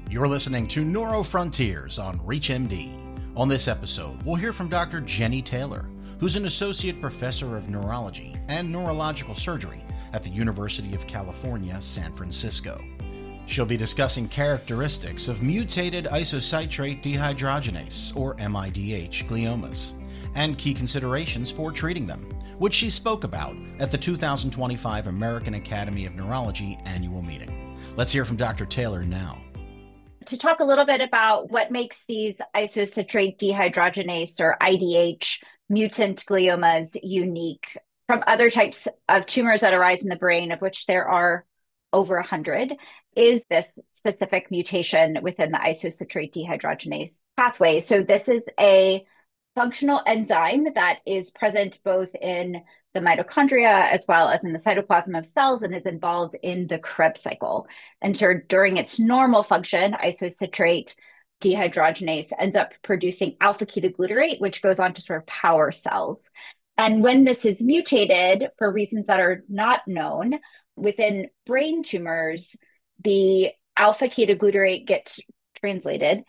You're listening to Neuro Frontiers on ReachMD. On this episode, we'll hear from Dr. Jenny Taylor, who's an associate professor of neurology and neurological surgery at the University of California, San Francisco. She'll be discussing characteristics of mutated isocitrate dehydrogenase, or MIDH, gliomas, and key considerations for treating them, which she spoke about at the 2025 American Academy of Neurology annual meeting. Let's hear from Dr. Taylor now. To talk a little bit about what makes these isocitrate dehydrogenase, or IDH, mutant gliomas unique from other types of tumors that arise in the brain, of which there are over 100, is this specific mutation within the isocitrate dehydrogenase pathway. So this is a functional enzyme that is present both in the mitochondria as well as in the cytoplasm of cells and is involved in the Krebs cycle. And so during its normal function, isocitrate dehydrogenase ends up producing alpha-ketoglutarate, which goes on to sort of power cells. And when this is mutated for reasons that are not known, within brain tumors, the alpha-ketoglutarate gets translated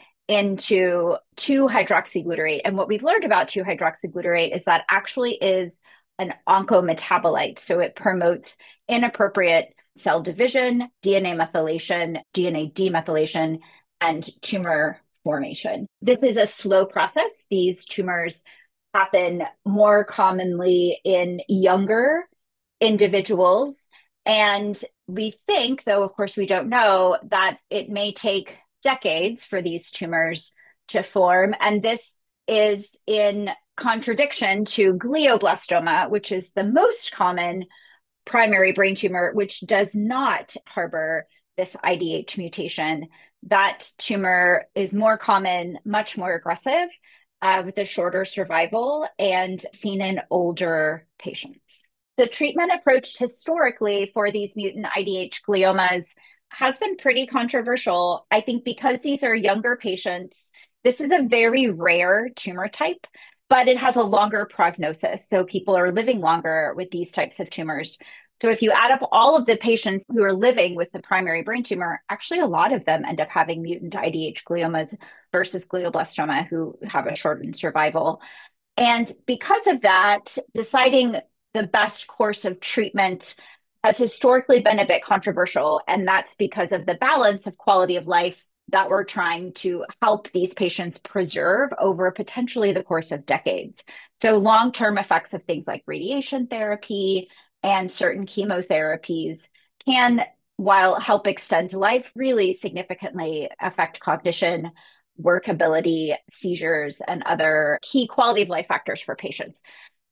into 2-hydroxyglutarate. And what we've learned about 2-hydroxyglutarate is that actually is an oncometabolite. So it promotes inappropriate cell division, DNA methylation, DNA demethylation, and tumor formation. This is a slow process. These tumors happen more commonly in younger individuals. And we think, though of course we don't know, that it may take decades for these tumors to form. And this is in contradiction to glioblastoma, which is the most common primary brain tumor, which does not harbor this IDH mutation. That tumor is more common, much more aggressive, with a shorter survival, and seen in older patients. The treatment approach historically for these mutant IDH gliomas has been pretty controversial. I think because these are younger patients, this is a very rare tumor type, but it has a longer prognosis. So people are living longer with these types of tumors. So if you add up all of the patients who are living with the primary brain tumor, actually a lot of them end up having mutant IDH gliomas versus glioblastoma, who have a shortened survival. And because of that, deciding the best course of treatment has historically been a bit controversial. And that's because of the balance of quality of life that we're trying to help these patients preserve over potentially the course of decades. So long-term effects of things like radiation therapy and certain chemotherapies can, while help extend life, really significantly affect cognition, workability, seizures, and other key quality of life factors for patients.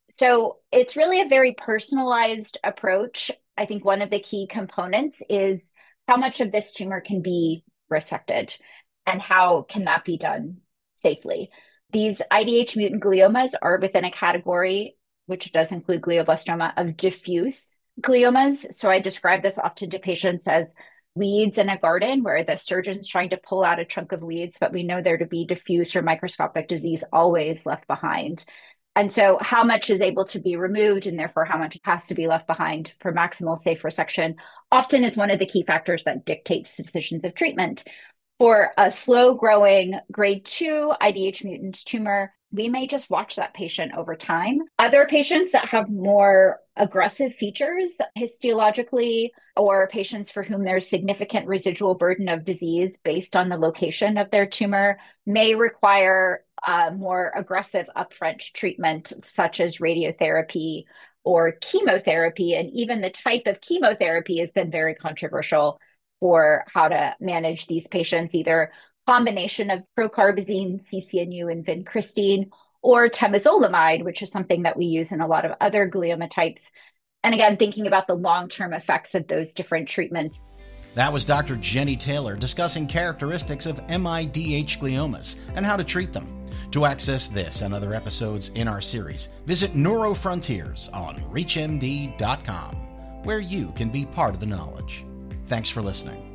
So it's really a very personalized approach. I think one of the key components is how much of this tumor can be resected and how can that be done safely. These IDH mutant gliomas are within a category, which does include glioblastoma, of diffuse gliomas. So I describe this often to patients as weeds in a garden where the surgeon's trying to pull out a chunk of weeds, but we know there to be diffuse or microscopic disease always left behind. And so how much is able to be removed, and therefore how much has to be left behind for maximal safe resection, often is one of the key factors that dictates decisions of treatment. For a slow-growing grade 2 IDH mutant tumor, we may just watch that patient over time. Other patients that have more aggressive features histologically, or patients for whom there's significant residual burden of disease based on the location of their tumor, may require more aggressive upfront treatment, such as radiotherapy or chemotherapy. And even the type of chemotherapy has been very controversial for how to manage these patients, either combination of procarbazine, CCNU, and vincristine, or temozolomide, which is something that we use in a lot of other glioma types. And again, thinking about the long-term effects of those different treatments. That was Dr. Jenny Taylor discussing characteristics of MIDH gliomas and how to treat them. To access this and other episodes in our series, visit Neuro Frontiers on ReachMD.com, where you can be part of the knowledge. Thanks for listening.